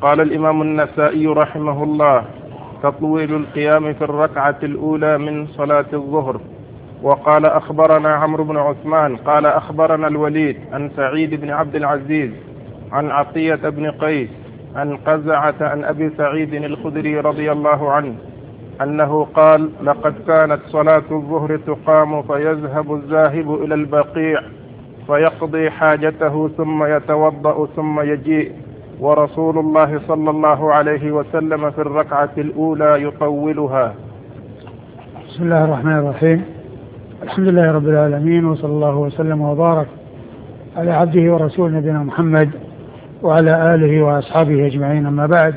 قال الإمام النسائي رحمه الله: تطويل القيام في الركعة الأولى من صلاة الظهر. وقال أخبرنا عمرو بن عثمان قال أخبرنا الوليد عن سعيد بن عبد العزيز عن عطية بن قيس عن قزعة عن أبي سعيد الخدري رضي الله عنه أنه قال: لقد كانت صلاة الظهر تقام فيذهب الذاهب إلى البقيع فيقضي حاجته ثم يتوضأ ثم يجيء، ورسول الله صلى الله عليه وسلم في الركعة الأولى يطولها. بسم الله الرحمن الرحيم. الحمد لله رب العالمين، وصلى الله وسلم وبارك على عبده ورسوله نبينا محمد وعلى آله وأصحابه أجمعين. أما بعد،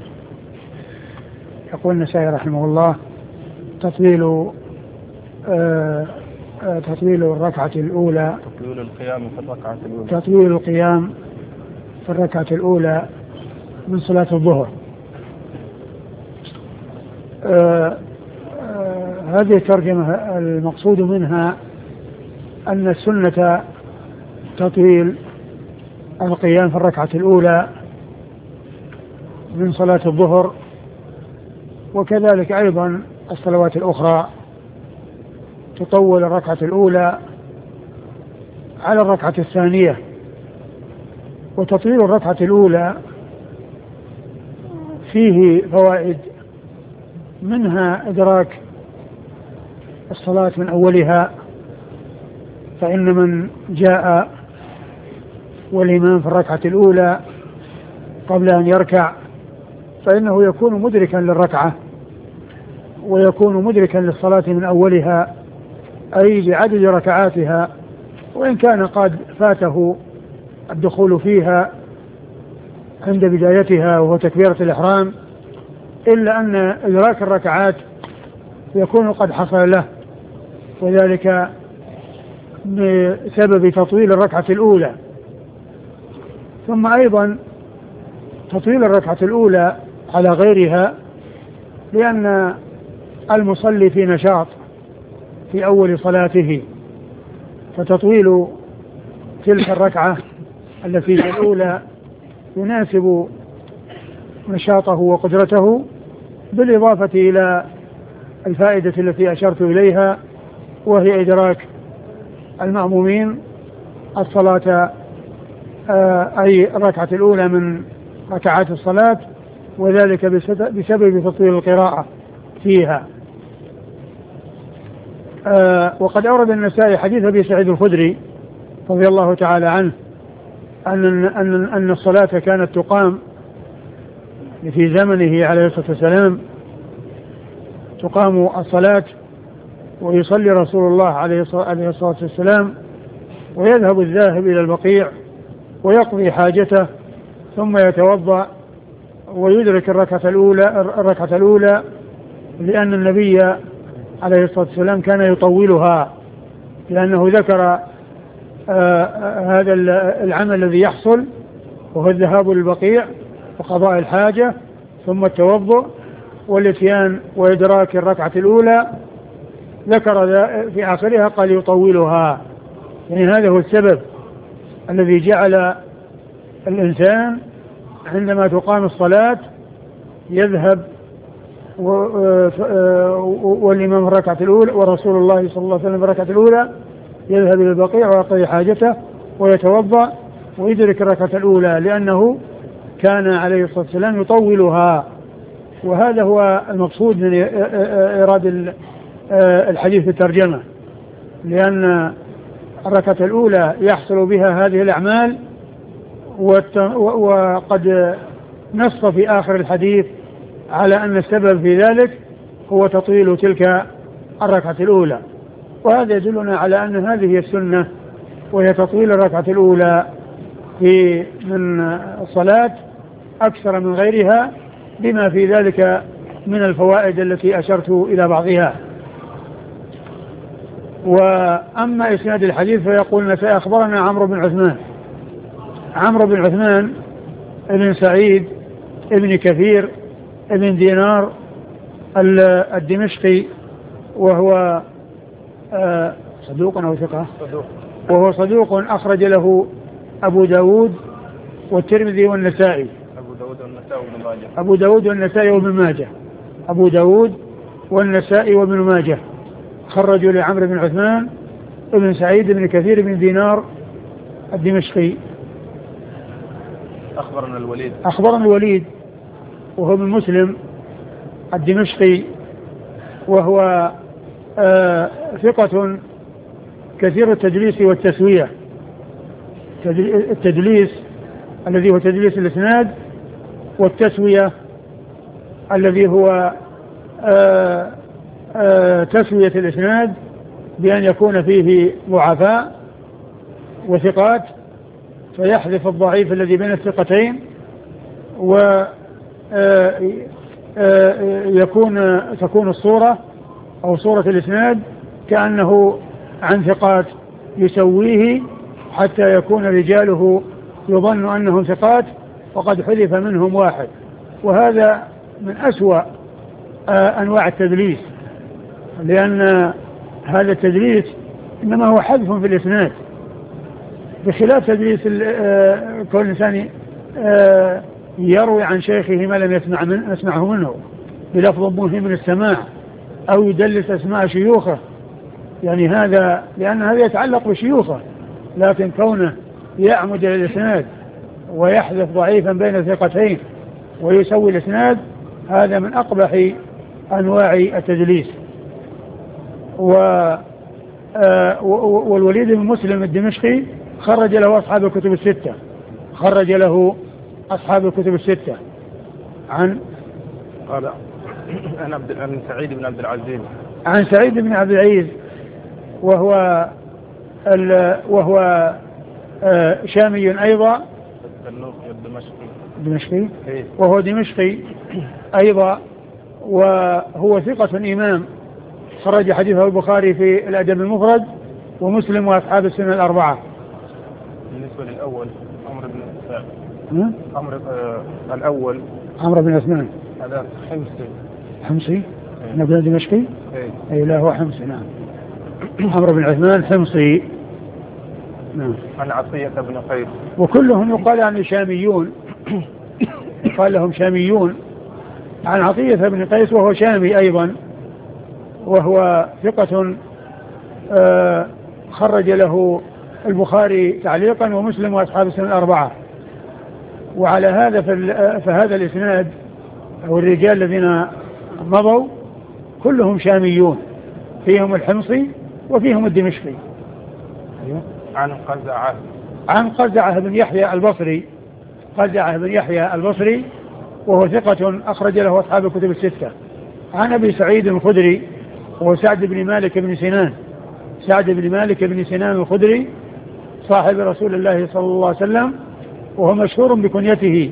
يقول النسائي رحمه الله: تطويل الركعة الأولى، تطويل القيام في الركعة الأولى، تطويل القيام في الركعة الأولى من صلاة الظهر. هذه الترجمة المقصود منها أن السنة تطويل القيام في الركعة الأولى من صلاة الظهر، وكذلك أيضا الصلوات الأخرى تطول الركعة الأولى على الركعة الثانية. وتطويل الركعة الأولى فيه فوائد، منها إدراك الصلاة من أولها، فإن من جاء والإمام في الركعة الأولى قبل أن يركع فإنه يكون مدركا للركعة ويكون مدركا للصلاة من أولها، أي بعدد ركعاتها، وإن كان قد فاته الدخول فيها عند بدايتها وهو تكبيرة الإحرام، إلا أن إدراك الركعات يكون قد حصل له، وذلك بسبب تطويل الركعة الأولى. ثم أيضا تطويل الركعة الأولى على غيرها، لأن المصلي في نشاط في أول صلاته، فتطويل تلك الركعة التي هي الأولى يناسب نشاطه وقدرته، بالإضافة إلى الفائدة التي أشرت إليها، وهي إدراك المأمومين الصلاة، أي الركعة الأولى من ركعات الصلاة، وذلك بسبب تطويل القراءة فيها. وقد أورد النسائي حديث أبي سعيد الخدري رضي الله تعالى عنه أن الصلاة كانت تقام في زمنه عليه الصلاة والسلام، تقام الصلاة ويصلي رسول الله عليه الصلاة والسلام، ويذهب الذاهب إلى البقيع ويقضي حاجته ثم يتوضأ ويدرك الركعة الأولى، لأن النبي عليه الصلاة والسلام كان يطولها، لأنه ذكر هذا العمل الذي يحصل، وهو الذهاب للبقيع وقضاء الحاجة ثم التوضؤ والاتيان وإدراك الركعة الأولى، ذكر في آخرها قال يطولها. يعني هذا هو السبب الذي جعل الإنسان عندما تقام الصلاة يذهب والإمام الركعة الأولى ورسول الله صلى الله عليه وسلم الركعة الأولى يذهب إلى البقيع ويقضي حاجته ويتوضأ ويدرك الركعة الأولى، لأنه كان عليه الصلاة والسلام يطولها. وهذا هو المقصود من إيراد الحديث في الترجمة، لأن الركعة الأولى يحصل بها هذه الأعمال، وقد نص في آخر الحديث على أن السبب في ذلك هو تطويل تلك الركعة الأولى. وهذا يدلنا على أن هذه هي السنة، وهي تطويل الركعة الأولى من الصلاة أكثر من غيرها، بما في ذلك من الفوائد التي أشرت إلى بعضها. وأما إسناد الحديث فيقول أخبرنا عمرو بن عثمان ابن سعيد ابن كثير ابن دينار الدمشقي، وهو صدوق أو ثقة، وهو صدوق أخرج له أبو داود والترمذي والنسائي. أبو داود داود والنسائي وابن ماجه. أبو داود والنسائي وابن ماجه. أبو داود والنسائي وابن ماجه خرجوا لعمرو بن عثمان ابن سعيد بن كثير بن دينار الدمشقي. أخبرنا الوليد وهو من مسلم الدمشقي، وهو ثقة كثير التدليس والتسوية. التدليس الذي هو تدليس الإسناد، والتسوية الذي هو تسوية الإسناد بأن يكون فيه ضعفاء وثقات فيحذف الضعيف الذي بين الثقتين، تكون الصورة أو صورة الإسناد كأنه عن ثقات يسويه حتى يكون رجاله يظن أنهم ثقات وقد حذف منهم واحد. وهذا من أسوأ أنواع التدليس، لأن هذا التدليس إنما هو حذف في الإسناد، بخلاف تدليس كل إنسان يروي عن شيخه ما لم يسمعه منه بلفظ مهم من السماع، أو يدلس أسماء شيوخه، يعني هذا لأن هذا يتعلق بشيوخه. لكن كونه يعمد إلى الإسناد ويحذف ضعيفا بين ثقتين ويسوي الإسناد، هذا من أقبح أنواع التدليس. والوليد بن مسلم الدمشقي خرج له أصحاب الكتب الستة. عن سعيد بن عبد العزيز. عن سعيد بن عبد العزيز وهو شامي أيضا، دمشقي، وهو دمشقي أيضا، وهو ثقة إمام، خرج حديثه البخاري في الأدب المفرد ومسلم وأصحاب السنة الأربعة. بالنسبة للأول الأول عمرو بن عثمان، هذا حمصي نبي دمشقي، أي لا هو حمصي. نعم، عمرو بن عثمان حمصي. نعم. عن عطية بن قيس، وكلهم يقال عن شاميون، يقال لهم شاميون. عن عطية بن قيس وهو شامي أيضا، وهو ثقة خرج له البخاري تعليقا ومسلم وأصحاب السنة الأربعة. وعلى هذا فهذا الإسناد أو الرجال الذين مضوا كلهم شاميون، فيهم الحمصي وفيهم الدمشقي. عن قزعة بن يحيى البصري، وهو ثقة أخرج له أصحاب الكتب الستة. عن أبي سعيد الخدري وهو سعد بن مالك بن سنان الخدري صاحب رسول الله صلى الله عليه وسلم، وهو مشهور بكنيته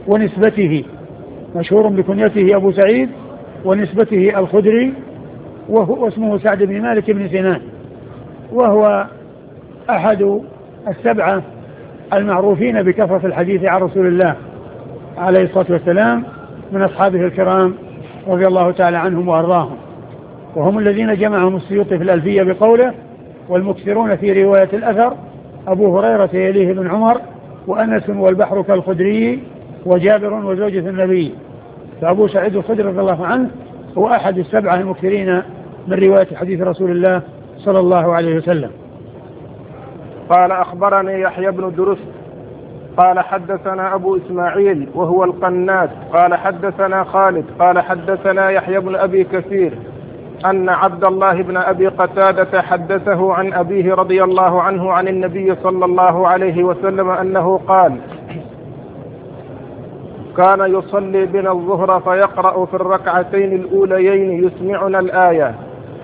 أبو سعيد ونسبته الخدري، وهو اسمه سعد بن مالك بن سنان، وهو أحد السبعة المعروفين بكثرة الحديث عن رسول الله عليه الصلاة والسلام من أصحابه الكرام رضي الله تعالى عنهم وأرضاهم، وهم الذين جمعهم السيوطي في الألفية بقوله: والمكثرون في رواية الأثر أبو هريرة يليه بن عمر وأنس والبحر كالخدري وجابر وزوجة النبي. فأبو سعيد الخدري رضي الله عنه هو أحد السبعة المكثرين من رواية حديث رسول الله صلى الله عليه وسلم. قال: أخبرني يحيى بن درست قال حدثنا أبو إسماعيل وهو القنات قال حدثنا خالد قال حدثنا يحيى بن أبي كثير أن عبد الله بن أبي قتادة حدثه عن أبيه رضي الله عنه عن النبي صلى الله عليه وسلم أنه قال: كان يصلي بنا الظهر فيقرأ في الركعتين الأوليين يسمعنا الآية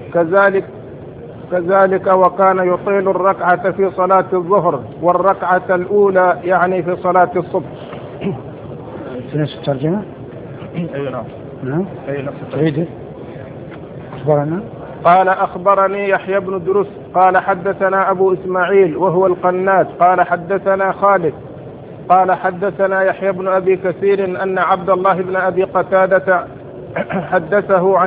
كذلك وكان يطيل الركعة في صلاة الظهر والركعة الأولى يعني في صلاة الصبح. في نفس الترجمة؟ أي نعم. أي نفس الترجمة. أخبرنا. قال: أخبرني يحيى بن درست قال حدثنا أبو إسماعيل وهو القنات قال حدثنا خالد قال حدثنا يحيى بن أبي كثير أن عبد الله بن أبي قتادة حدثه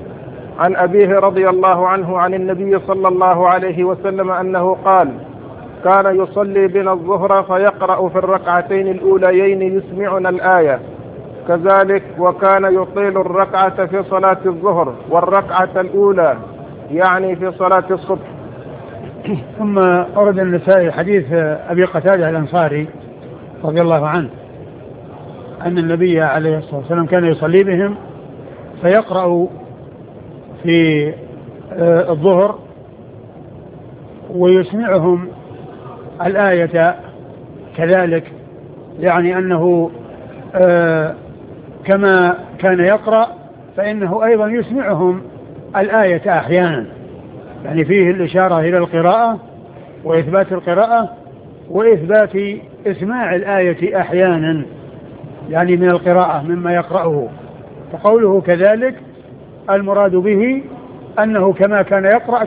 عن أبيه رضي الله عنه عن النبي صلى الله عليه وسلم أنه قال: كان يصلي بنا الظهر فيقرأ في الركعتين الأوليين يسمعنا الآية، كذلك وكان يطيل الركعة في صلاة الظهر والركعة الأولى يعني في صلاة الصبح. ثم أورد النسائي حديث أبي قتادة الأنصاري رضي الله عنه أن النبي عليه الصلاة والسلام كان يصلي بهم فيقرأ في الظهر ويسمعهم الآية كذلك، يعني أنه كما كان يقرأ فإنه أيضا يسمعهم الآية أحيانا، يعني فيه الإشارة إلى القراءة وإثبات القراءة وإثبات إسماع الآية أحيانا، يعني من القراءة مما يقرأه. فقوله كذلك المراد به أنه كما كان يقرأ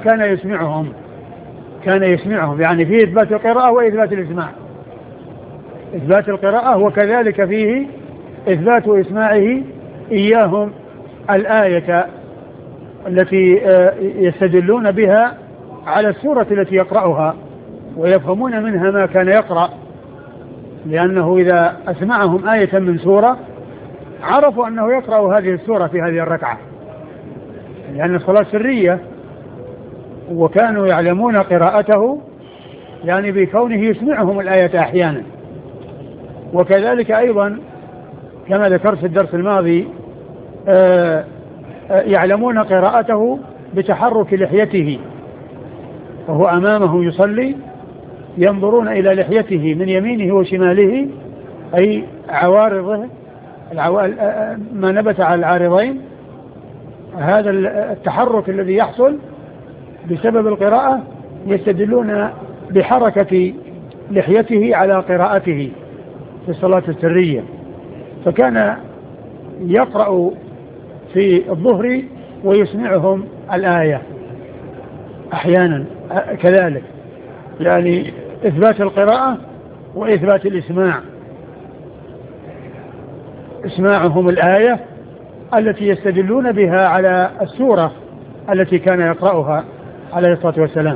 كان يسمعهم يعني فيه إثبات القراءة وإثبات الإسماع، إثبات القراءة وكذلك فيه إثبات إسماعه إياهم الآية التي يستدلون بها على السورة التي يقرأها ويفهمون منها ما كان يقرأ، لأنه إذا أسمعهم آية من سورة عرفوا أنه يقرأ هذه السورة في هذه الركعة، لأن الصلاة سرية وكانوا يعلمون قراءته يعني بكونه يسمعهم الآية أحيانا. وكذلك أيضا كما ذكرت في الدرس الماضي يعلمون قراءته بتحرك لحيته، وهو أمامه يصلي ينظرون إلى لحيته من يمينه وشماله، أي عوارضه ما نبت على العارضين، هذا التحرك الذي يحصل بسبب القراءة يستدلون بحركة لحيته على قراءته في الصلاة السرية. فكان يقرأ في الظهر ويسمعهم الآية أحيانا كذلك، يعني إثبات القراءة وإثبات الإسماع، إسماعهم الآية التي يستدلون بها على السورة التي كان يقرأها عليه الصلاة والسلام.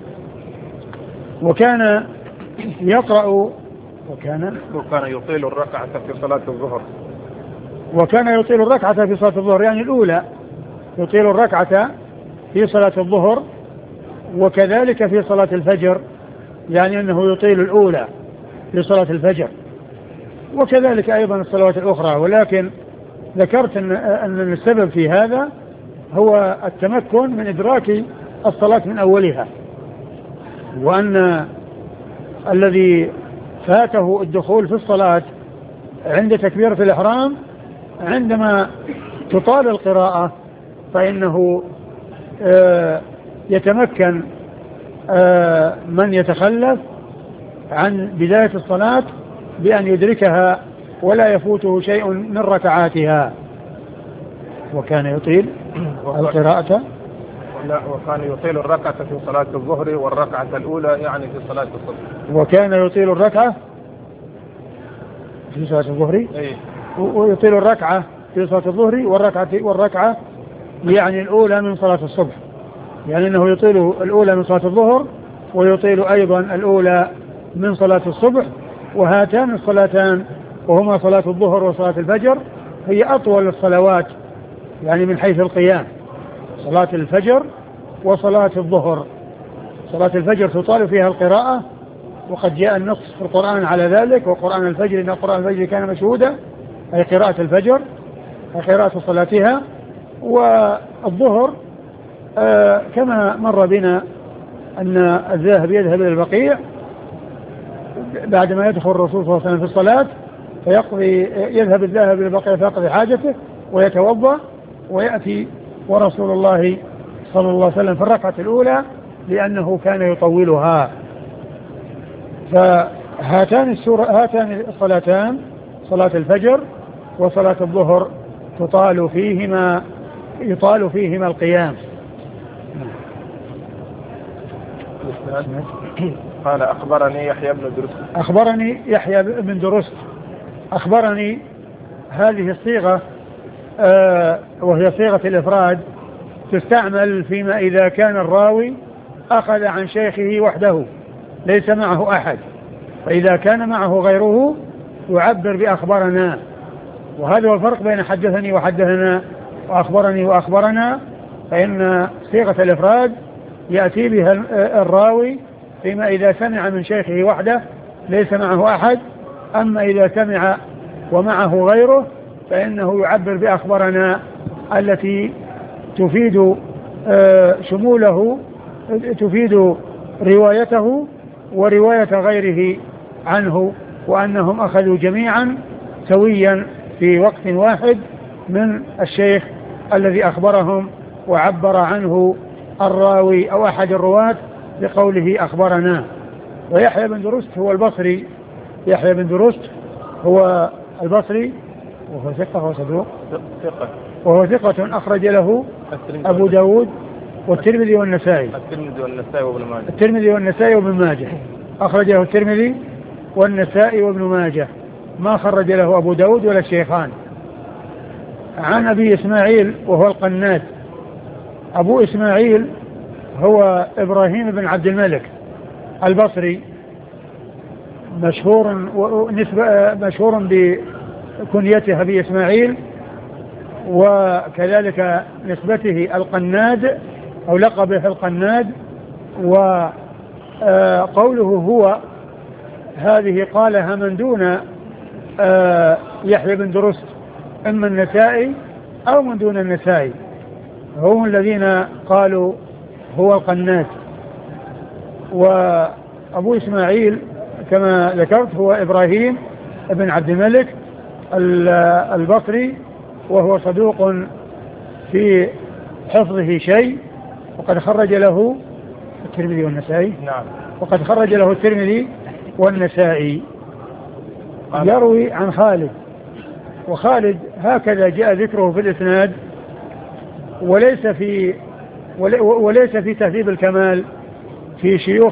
وكان يقرأ وكان يطيل الركعة في صلاة الظهر، وكان يطيل الركعة في صلاة الظهر يعني الأولى، يطيل الركعة في صلاة الظهر، وكذلك في صلاة الفجر يعني أنه يطيل الأولى في صلاة الفجر، وكذلك أيضا الصلوات الأخرى. ولكن ذكرت أن السبب في هذا هو التمكن من إدراك الصلاة من أولها، وأن الذي فاته الدخول في الصلاة عند تكبيرة الإحرام عندما تطال القراءة فإنه يتمكن من يتخلف عن بداية الصلاة بأن يدركها ولا يفوته شيء من ركعاتها. وكان يطيل القراءة وكان يطيل الركعة في صلاة الظهر والركعة الأولى يعني في صلاة الصبح. وكان يطيل الركعة في صلاة الظهر ويطيل الركعة في صلاة الظهر والركعة يعني الأولى من صلاة الصبح، يعني أنه يطيل الأولى من صلاة الظهر ويطيل أيضا الأولى من صلاة الصبح. وهاتان الصلاتان وهما صلاة الظهر وصلاة الفجر هي أطول الصلوات يعني من حيث القيام، صلاة الفجر وصلاة الظهر. صلاة الفجر تطال فيها القراءة وقد جاء النص في القرآن على ذلك، وقرآن الفجر إن قرآن الفجر كان مشهودا، أي قراءة الفجر وقراءة صلاتها. والظهر كما مر بنا أن الذاهب يذهب إلى البقيع بعدما يدخل الرسول صلى الله عليه وسلم في الصلاة يذهب الذاهب إلى البقيع فيقضي حاجته ويتوضأ ويأتي ورسول الله صلى الله عليه وسلم في الركعة الأولى لأنه كان يطولها. فهاتان الصلاتان صلاة الفجر وصلاة الظهر يطال فيهما القيام. قال أخبرني يحيى بن درست. أخبرني يحيى بن درست أخبرني هذه الصيغة وهي صيغة الإفراد تستعمل فيما إذا كان الراوي أخذ عن شيخه وحده، ليس معه أحد. فإذا كان معه غيره يعبر بأخبرنا. وهذا هو الفرق بين حدثني وحدثنا وأخبرني وأخبرنا. فإن صيغة الإفراد يأتي بها الراوي فيما إذا سمع من شيخه وحده ليس معه أحد. أما إذا سمع ومعه غيره فإنه يعبر بأخبرنا التي تفيد شموله، تفيد روايته ورواية غيره عنه، وأنهم أخذوا جميعا سويا في وقت واحد من الشيخ الذي أخبرهم، وعبر عنه الراوي أو أحد الرواة بقوله أخبرنا. ويحيى بن درست هو البصري، يحيى بن درست هو البصري وهو ثقة، هو صدوق وهو ثقة أخرج له أبو داود والترمذي والنسائي. الترمذي والنسائي وابن ماجه، أخرج له الترمذي والنسائي وابن ماجه، ما خرج له أبو داود ولا الشيخان. عن أبي إسماعيل وهو القناد. أبو إسماعيل هو إبراهيم بن عبد الملك البصري، مشهور بكنيته أبي إسماعيل، وكذلك نسبته القناد أو لقبه القناد. وقوله هو هذه قالها من دون يحيى بن درست، إما النسائي أو من دون النسائي، هم الذين قالوا هو القناد. وأبو إسماعيل كما ذكرت هو إبراهيم بن عبد الملك البصري، وهو صدوق في حفظه شيء، وقد خرج له الترمذي والنسائي. نعم. وقد خرج له الترمذي والنسائي. يروي عن خالد، وخالد هكذا جاء ذكره في الإسناد، وليس في تهذيب الكمال في شيوخ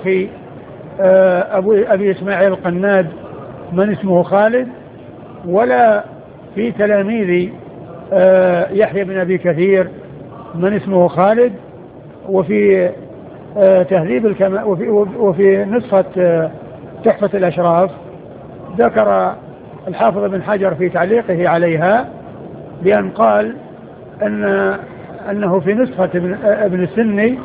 أبي إسماعيل القناد من اسمه خالد، ولا في تلاميذ يحيى بن أبي كثير من اسمه خالد. وفي تهذيب الكمال وفي نسخة تحفة الأشراف ذكر الحافظ بن حجر في تعليقه عليها بأن قال أنه في نسخة ابن السني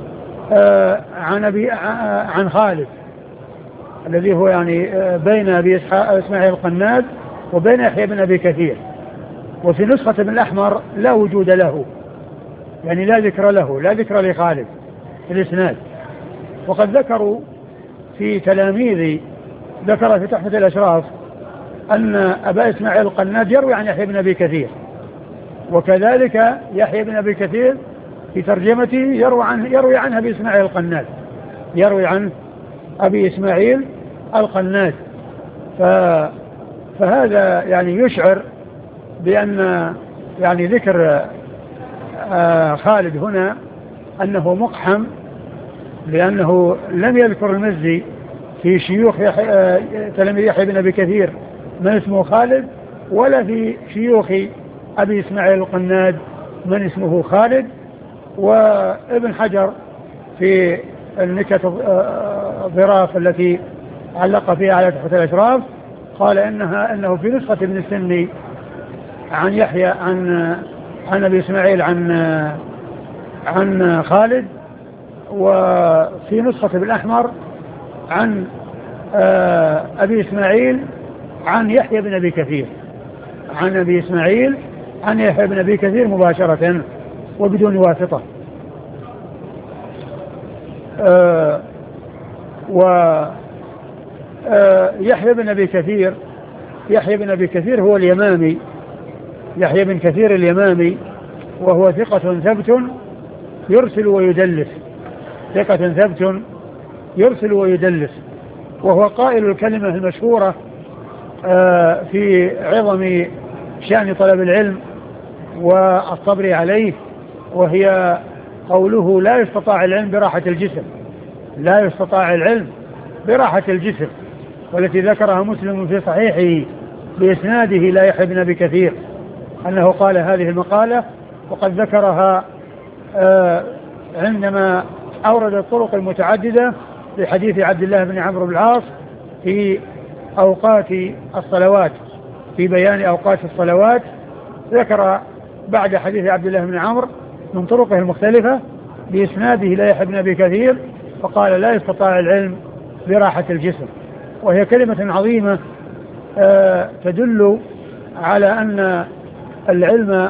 عن خالد الذي هو يعني بين أبي إسماعيل القناد وبين يحيى بن أبي كثير. وفي نسخة ابن الأحمر لا وجود له، يعني لا ذكر له، لا ذكر لخالد في الإسناد. وقد ذكروا في تلاميذ، ذكر في تحفة الأشراف أن أبا إسماعيل القناد يروي عن يحيى بن أبي كثير، وكذلك يحيى بن أبي كثير في ترجمته يروي عن أبي إسماعيل القناد، يروي عن أبي إسماعيل القناد. فهذا يعني يشعر بأن يعني ذكر خالد هنا أنه مقحم، لأنه لم يذكر المزي في شيوخ تلاميذ يحيى بن أبي كثير من اسمه خالد، ولا في شيوخ أبي إسماعيل القناد من اسمه خالد. وابن حجر في النكت الظراف التي علق فيها على تحفة الأشراف قال أنه في نسخة ابن السني عن يحيى عن أبي إسماعيل عن خالد، وفي نسخة ابن الأحمر عن أبي إسماعيل عن يحيى بن أبي كثير، عن أبي إسماعيل عن يحيى بن أبي كثير مباشرة وبدون واسطة. ويحيى بن أبي كثير، يحيى بن أبي كثير هو اليمامي، يحيى بن كثير اليمامي، وهو ثقة ثبت يرسل ويدلس، ثقة ثبت يرسل ويدلس، وهو قائل الكلمة المشهورة في عظم شأن طلب العلم والصبر عليه، وهي قوله لا يستطاع العلم براحة الجسم، لا يستطاع العلم براحة الجسم، والتي ذكرها مسلم في صحيحه بإسناده لا يحيى بن أبي كثير أنه قال هذه المقالة، وقد ذكرها عندما أورد الطرق المتعددة لحديث عبد الله بن عمرو بن العاص في أوقات الصلوات، في بيان أوقات الصلوات، ذكر بعد حديث عبد الله بن عمرو من طرقه المختلفة بإسناده لا يحيى بن أبي كثير، فقال لا يستطاع العلم براحة الجسم. وهي كلمة عظيمة تدل على أن العلم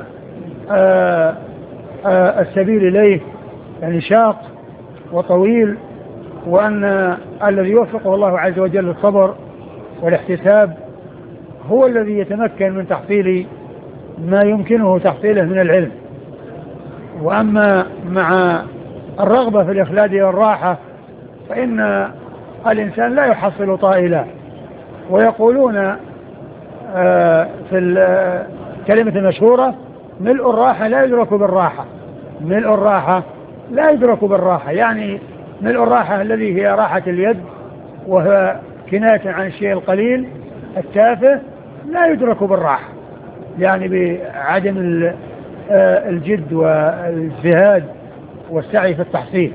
السبيل إليه يعني شاق وطويل، وأن الذي يوفقه الله عز وجل الصبر والاحتساب هو الذي يتمكن من تحصيل ما يمكنه تحصيله من العلم. وأما مع الرغبة في الإخلاد والراحة فإن الإنسان لا يحصل طائلا. ويقولون في الكلمة المشهورة ملء الراحة لا يدرك بالراحة، ملء الراحة لا يدرك بالراحة، يعني ملء الراحة الذي هي راحة اليد وهو كناية عن الشيء القليل التافه لا يدرك بالراحة، يعني بعدم الجد والاجتهاد والسعي في التحصيل.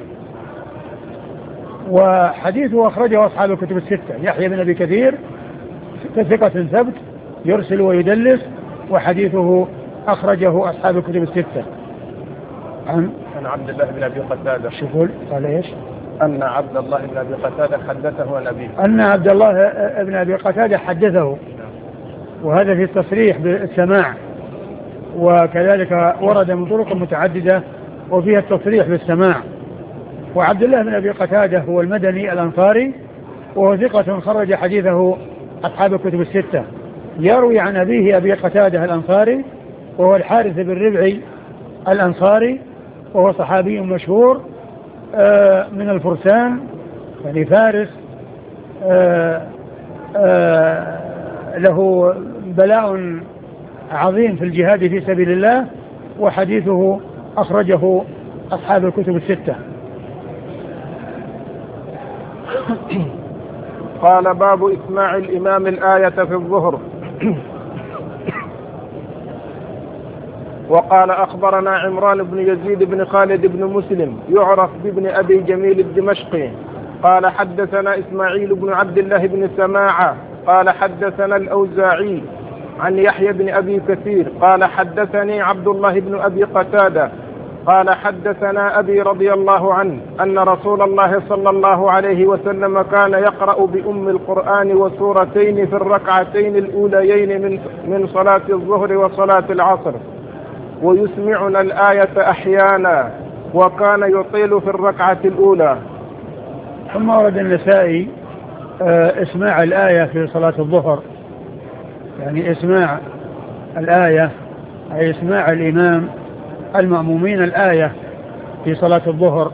وحديثه أخرجه أصحاب الكتب الستة. يحيى بن أبي كثير ثقة ثبت يرسل ويدلس، وحديثه أخرجه أصحاب الكتب الستة. عن عبد الله بن أبي قتادة. شوفوا قال إيش؟ أن عبد الله بن أبي قتادة حدثه عن أبيه. أن عبد الله بن أبي قتادة حدثه، وهذا في التصريح بالسماع، وكذلك ورد من طرق متعددة وفيها التصريح بالسماع. وعبد الله بن أبي قتادة هو المدني الأنصاري، وهو ثقة خرج حديثه أصحاب الكتب الستة. يروي عن أبيه أبي قتادة الأنصاري وهو الحارث بن ربعي الأنصاري، وهو صحابي مشهور من الفرسان، يعني فارس له بلاء عظيم في الجهاد في سبيل الله، وحديثه أخرجه أصحاب الكتب الستة. قال باب إسماع الإمام الآية في الظهر. وقال أخبرنا عمران بن يزيد بن خالد بن مسلم يعرف بابن أبي جميل الدمشقي قال حدثنا إسماعيل بن عبد الله بن سماعة قال حدثنا الأوزاعي عن يحيى بن أبي كثير قال حدثني عبد الله بن أبي قتادة قال حدثنا أبي رضي الله عنه أن رسول الله صلى الله عليه وسلم كان يقرأ بأم القرآن وسورتين في الركعتين الأوليين من صلاة الظهر وصلاة العصر، ويسمعنا الآية أحيانا، وكان يطيل في الركعة الأولى. ثم ورد النسائي اسماع الآية في صلاة الظهر، يعني اسماع الآية أي اسماع الإمام المأمومين الآية في صلاة الظهر.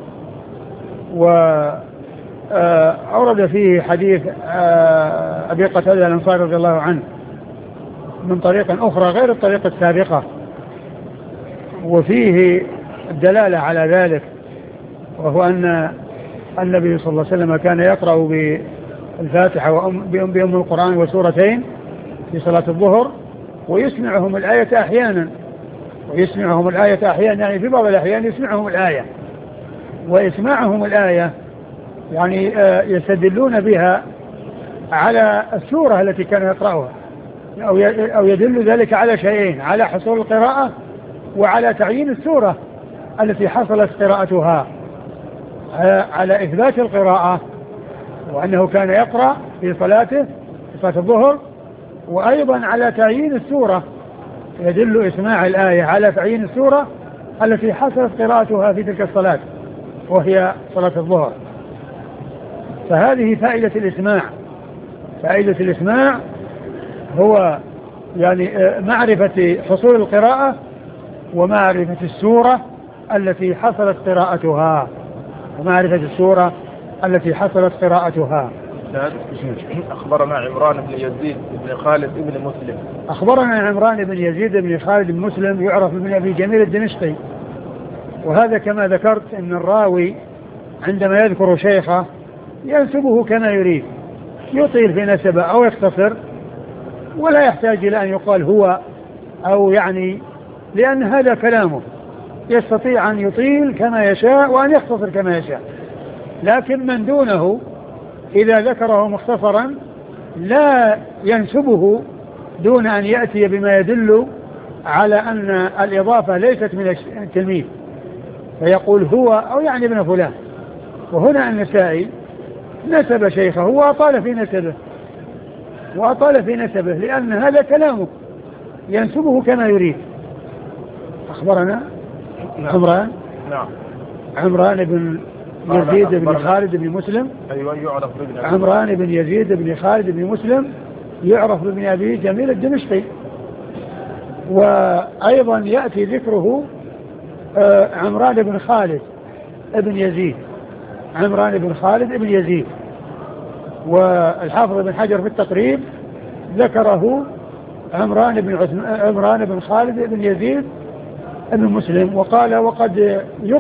وأورد فيه حديث أبي قتادة الأنصاري رضي الله عنه من طريق أخرى غير الطريقة السابقة، وفيه الدلالة على ذلك، وهو أن النبي صلى الله عليه وسلم كان يقرأ بالفاتحة بأم القرآن وسورتين في صلاة الظهر، ويسمعهم الآية أحيانا، ويسمعهم الآية أحيانا يعني في بعض الأحيان يسمعهم الآية، وإسماعهم الآية يعني يستدلون بها على السورة التي كان يقرأها، أو يدل ذلك على شيئين: على حصول القراءة وعلى تعيين السورة التي حصلت قراءتها، على إثبات القراءة وأنه كان يقرأ في صلاته في صلاة الظهر، وأيضا على تعيين السورة، يدل إسماع الآية على تعيين السورة التي حصلت قراءتها في تلك الصلاة وهي صلاة الظهر. فهذه فائدة الإسماع. فائدة الإسماع هو يعني معرفة حصول القراءة ومعرفة السورة التي حصلت قراءتها، ومعرفة السورة التي حصلت قراءتها. أخبرنا عمران بن يزيد بن خالد بن مسلم. أخبرنا عمران بن يزيد بن خالد بن مسلم يعرف بن أبي جميل الدمشقي. وهذا كما ذكرت أن الراوي عندما يذكر شيخه ينسبه كما يريد، يطيل في نسبه أو يختصر، ولا يحتاج إلى أن يقال هو أو يعني، لأن هذا كلامه، يستطيع أن يطيل كما يشاء وأن يختصر كما يشاء. لكن من دونه إذا ذكره مختصرا لا ينسبه دون أن يأتي بما يدل على أن الإضافة ليست من التلميذ، فيقول هو أو يعني ابن فلان. وهنا النسائي نسب شيخه وأطال في نسبه لأن هذا كلامه ينسبه كما يريد. أخبرنا عمران عمران بن يزيد بن خالد بن مسلم. عمران بن يزيد بن خالد بن مسلم يعرف بابن أبي جميل الدمشقي. وأيضا يأتي ذكره عمران بن خالد بن يزيد، عمران بن خالد بن يزيد. والحافظ بن حجر في التقريب ذكره عمران بن خالد بن يزيد بن مسلم، وقال وقد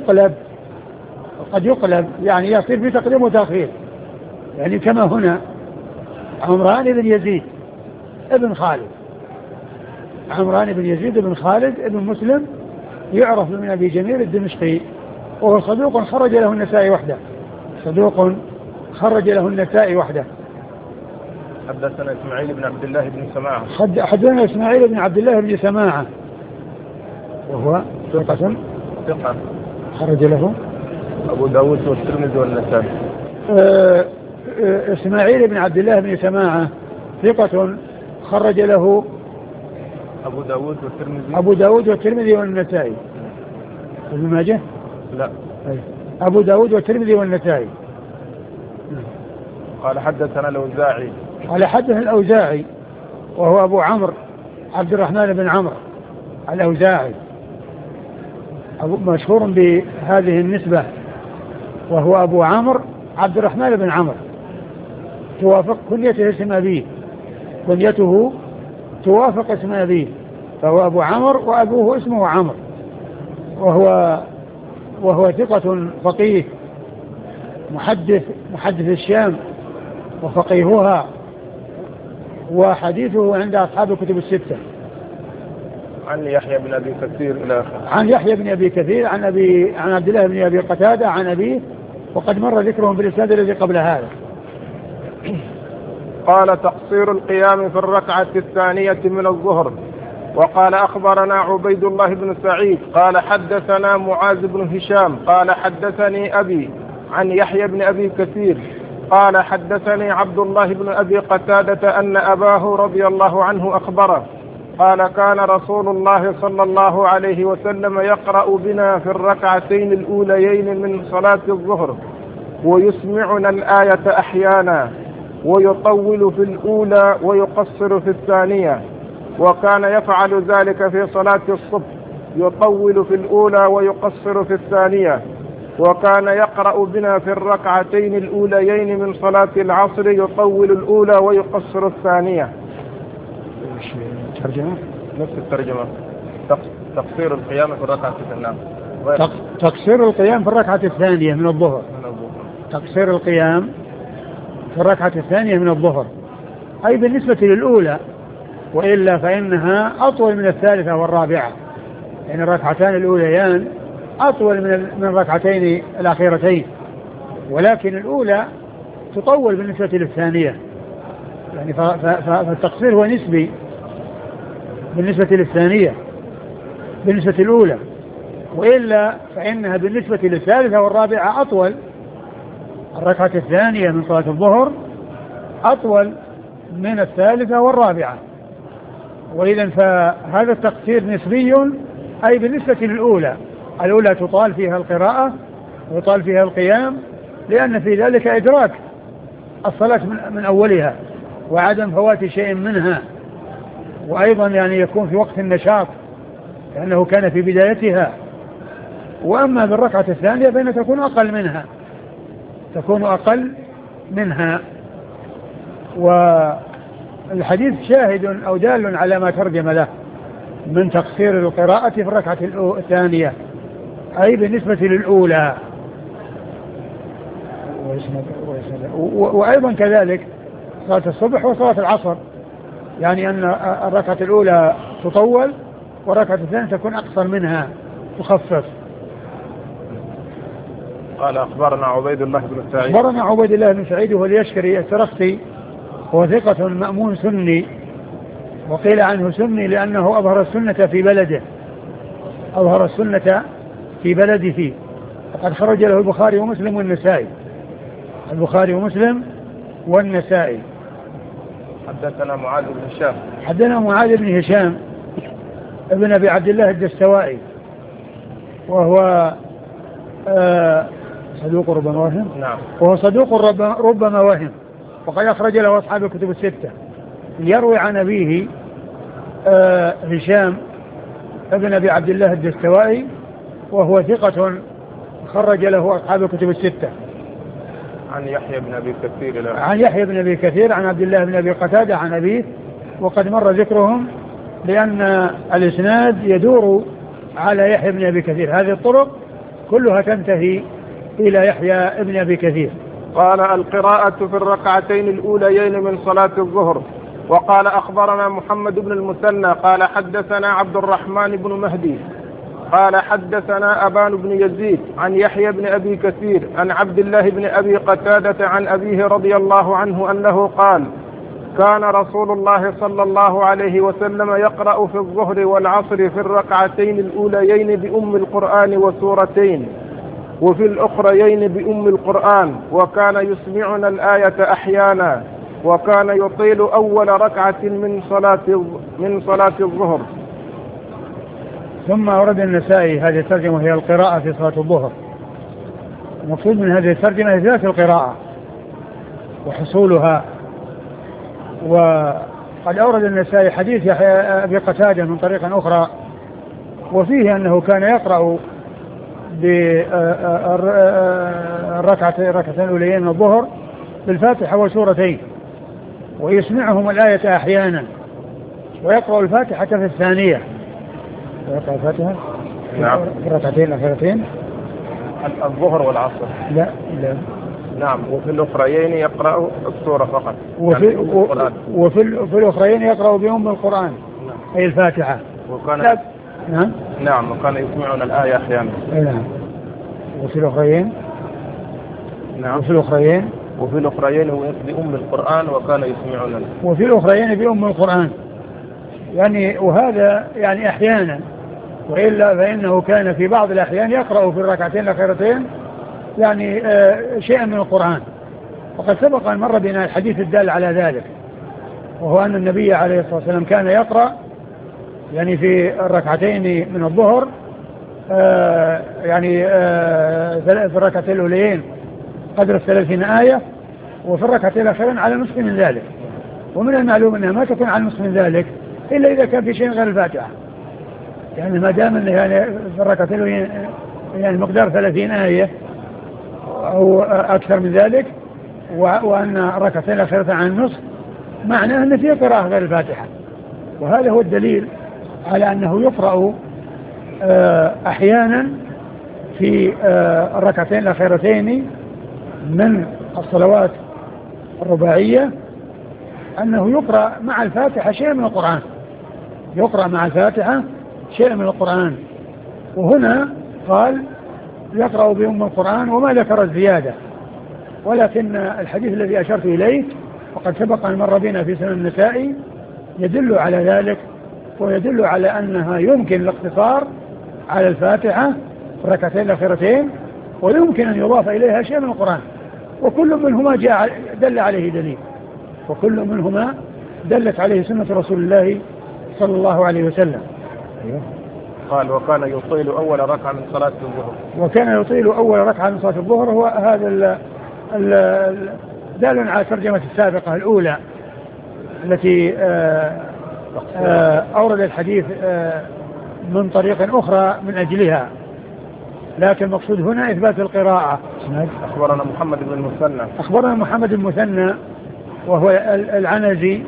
يقلب يعني يصير في تقديم وتأخير، يعني كما هنا عمران بن يزيد بن خالد، عمران بن يزيد بن خالد بن مسلم يعرف من أبي جميل الدمشقي، وهو صدوق خرج له النسائي وحده، صدوق خرج له النسائي وحده. حدثنا إسماعيل بن عبد الله بن سماعة. حدثنا إسماعيل بن عبد الله بن سماعة وهو ثقة خرج له أبو داود والترمذي والنسائي. إسماعيل بن عبد الله بن سماعة ثقة خرج له أبو داود والترمذي والنسائي. ابن ماجه؟ لا. أبو داود والترمذي والنسائي. قال حدثنا الأوزاعي. قال حدثنا الأوزاعي وهو أبو عمرو عبد الرحمن بن عمرو الأوزاعي، مشهور بهذه النسبة، وهو أبو عمرو عبد الرحمن بن عمرو، توافق كنيته اسم أبيه، كنيته توافق اسم أبيه، فهو أبو عمرو وأبوه اسمه عمرو، وهو ثقة فقيه محدث الشام وفقيهها، وحديثه عند أصحاب الكتب الستة. عن يحيى بن أبي كثير إلى آخره. عن يحيى بن أبي كثير عن عبد الله بن أبي قتادة عن أبيه، وقد مر ذكرهم في الإسناد الذي قبل هذا. قال تقصير القيام في الركعة الثانية من الظهر. وقال أخبرنا عبيد الله بن سعيد قال حدثنا معاذ بن هشام قال حدثني أبي عن يحيى بن أبي كثير قال حدثني عبد الله بن أبي قتادة أن أباه رضي الله عنه أخبره قال كان رسول الله صلى الله عليه وسلم يقرأ بنا في الركعتين الأوليين من صلاة الظهر ويسمعنا الآية أحيانا ويطول في الأولى ويقصر في الثانية، وكان يفعل ذلك في صلاة الصبح، يطول في الأولى ويقصر في الثانية، وكان يقرأ بنا في الركعتين الأوليين من صلاة العصر يطول الأولى ويقصر الثانية. نفس الترجمة. تقصير القيام في الركعة الثانية. تقصير القيام في الركعة الثانية من الظهر. تقصير القيام في الركعة الثانية من الظهر، أي بالنسبة للأولى، وإلا فإنها أطول من الثالثة والرابعة، يعني الركعتان الأوليان أطول من الركعتين الأخيرتين، ولكن الأولى تطول بالنسبة للثانية، يعني فالتقصير هو نسبي بالنسبة للثانية بالنسبة للأولى، وإلا فإنها بالنسبة للثالثة والرابعة أطول. الركعة الثانية من صلاة الظهر أطول من الثالثة والرابعة، وإذا فهذا التقصير نسبي أي بالنسبة للأولى. الأولى تطال فيها القراءة ويطال فيها القيام، لأن في ذلك إدراك الصلاة من أولها وعدم فوات شيء منها، وأيضا يعني يكون في وقت النشاط لأنه كان في بدايتها. وأما بالركعة الثانية فإنها تكون أقل منها. والحديث شاهد أو دال على ما ترجم له من تقصير القراءة في الركعة الثانية أي بالنسبة للأولى. وأيضا كذلك صلاة الصبح وصلاة العصر، يعني أن الركعة الأولى تطول والركعة الثانية تكون أقصر منها، تخفف. قال أخبرنا عبيد الله بن سعيد. أخبرنا عبيد الله بن سعيد وهو اليشكري السرختي، هو ثقة مأمون سني، وقيل عنه سني لأنه أظهر السنة في بلده، أظهر السنة في بلده، وقد خرج له البخاري ومسلم والنسائي، البخاري ومسلم والنسائي. حدثنا معاذ بن هشام. حدثنا معاذ بن هشام ابن أبي عبد الله الدستوائي، وهو صدوق ربما وهم. نعم. وهو صدوق ربما وهم، وقد أخرج له أصحاب الكتب الستة. يروي عن أبيه هشام ابن أبي عبد الله الدستوائي، وهو ثقة خرج له أصحاب الكتب الستة. عن يحيى بن أبي كثير. عن يحيى بن أبي كثير عن عبد الله بن أبي قتادة عن أبيه، وقد مر ذكرهم لأن الإسناد يدور على يحيى بن أبي كثير، هذه الطرق كلها تنتهي إلى يحيى بن أبي كثير. قال القراءة في الركعتين الأوليين من صلاة الظهر. وقال أخبرنا محمد بن المثنى قال حدثنا عبد الرحمن بن مهدي قال حدثنا أبان بن يزيد عن يحيى بن أبي كثير عن عبد الله بن أبي قتادة عن أبيه رضي الله عنه أنه قال كان رسول الله صلى الله عليه وسلم يقرأ في الظهر والعصر في الركعتين الأوليين بأم القرآن وسورتين، وفي الأخريين بأم القرآن، وكان يسمعنا الآية أحيانا، وكان يطيل أول ركعة من صلاة الظهر. ثم أورد النسائي هذه الترجمة، هي القراءة في صلاة الظهر. المقصود من هذه الترجمة هي ذات القراءة وحصولها. وقد أورد النسائي حديث يحيى أبي قتادة من طريق أخرى، وفيه أنه كان يقرأ بالركعتين الأوليين من الظهر بالفاتحة وسورتين، ويسمعهم الآية أحيانا، ويقرأ الفاتحة في الثانية. يقرأ الفاتحة نعم في الركعتين الأخيرتين الظهر والعصر. لا نعم. وفي الأخريين يقرأ السورة فقط. وفي الأخريين يقرأ بأم القرآن. نعم. أي الفاتحة. وكان نعم وكان يسمعنا الآية أحيانا. نعم. وفي الأخريين نعم. وفي الأخريين بأم القرآن وكان يسمعنا. وفي الأخريين بأم القرآن، يعني وهذا يعني أحيانا، وإلا فإنه كان في بعض الأحيان يقرأ في الركعتين الأخيرتين يعني شيئا من القرآن. وقد سبق أن مر بنا الحديث الدال على ذلك، وهو أن النبي عليه الصلاة والسلام كان يقرأ يعني في الركعتين من الظهر يعني في الركعتين الأوليين قدر 30 آية، وفي الركعتين الأخيرين على نصف من ذلك. ومن المعلوم أنها ما تكون على نصف من ذلك إلا إذا كان في شيء غير الفاتحة، يعني ما دام أنه يعني في الركعتين يعني مقدار 30 آية أو أكثر من ذلك، وأن الركعتين الأخيرة عن النصف، معناه أن فيه قراءة غير الفاتحة. وهذا هو الدليل على أنه يقرأ أحيانا في الركعتين الأخيرتين من الصلوات الرباعية أنه يقرأ مع الفاتحة شيء من القرآن، يقرأ مع الفاتحة شيء من القرآن. وهنا قال يقرأ بأم القرآن وما ذكر الزيادة، ولكن الحديث الذي أشرت إليه وقد سبق أن مر بنا في سنن النسائي يدل على ذلك، ويدل على أنها يمكن الاقتصار على الفاتحة في الركعتين الأخيرتين، ويمكن أن يضاف إليها شيء من القرآن، وكل منهما دل عليه دليل، وكل منهما دلت عليه سنة رسول الله صلى الله عليه وسلم. قال وكان يطيل أول ركعة من صلاة الظهر. وكان يطيل أول ركعة من صلاة الظهر، هو هذا دال على الترجمة السابقة الأولى التي أورد الحديث من طريق أخرى من أجلها، لكن المقصود هنا إثبات القراءة. أخبرنا محمد بن المثنى. أخبرنا محمد بن المثنى وهو العنزي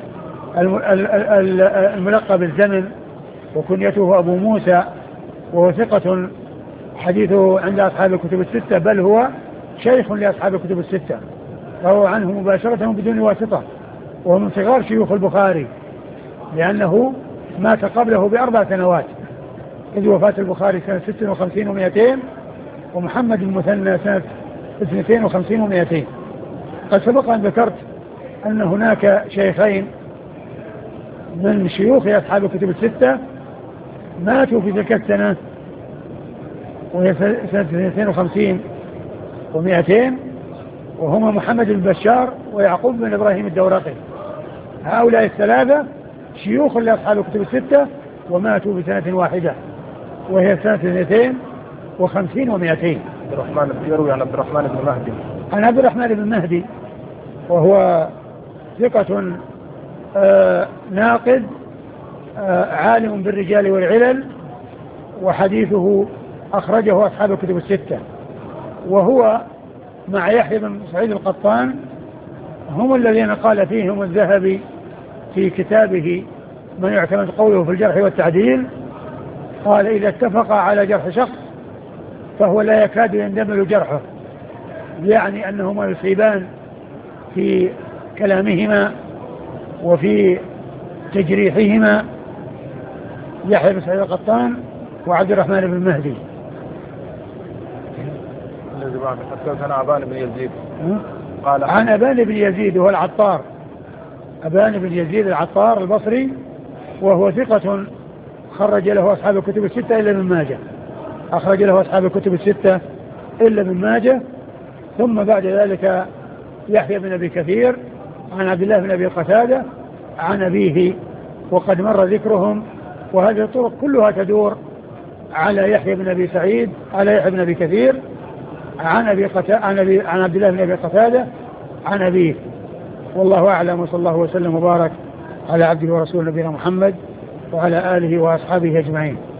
الملقب بالزمن، وكنيته أبو موسى، وهو ثقة حديثه عند أصحاب الكتب الستة، بل هو شيخ لأصحاب الكتب الستة، فهو عنه مباشرة بدون واسطة، وهو من صغار شيوخ البخاري، لأنه مات قبله ب4 سنوات، إذ وفاة البخاري سنة 56 و200، ومحمد بن المثنى سنة 52 و200. قد سبق أن ذكرت أن هناك شيخين من شيوخ أصحاب الكتب الستة ماتوا في تلك السنة وهي سنة 52 و200، وهما محمد بن بشار ويعقوب بن إبراهيم الدورقي. هؤلاء الثلاثة شيوخ لأصحاب الكتب الستة وماتوا بسنة واحدة وهي سنة 52 و200. يروي عن عبد الرحمن بن مهدي. عن عبد الرحمن بن مهدي وهو ثقة ناقد عالم بالرجال والعلل، وحديثه أخرجه أصحاب الكتب الستة، وهو مع يحيى بن سعيد القطان هم الذين قال فيهم الذهبي في كتابه من يعتمد قوله في الجرح والتعديل، قال إذا اتفق على جرح شخص فهو لا يكاد يندمل جرحه، يعني أنهما يصيبان في كلامهما وفي تجريحهما، يحيى بن سعيد القطان وعبد الرحمن بن مهدي. الذي بعد حدثنا أبان بن يزيد قال عن أبان بن يزيد وهو العطار، أبان بن يزيد العطار البصري، وهو ثقة خرج له أصحاب الكتب الستة إلا من ماجه، أخرج له أصحاب الكتب الستة إلا من ماجه. ثم بعد ذلك يحيى بن أبي كثير عن عبد الله بن أبي قتادة عن أبيه، وقد مر ذكرهم، وهذه الطرق كلها تدور على يحيى بن أبي سعيد، على يحيى بن أبي كثير عن عبد الله بن أبي قتادة عن أبيه. والله أعلم، وصلى الله وسلم وبارك على عبده ورسوله نبينا محمد وعلى آله وأصحابه أجمعين.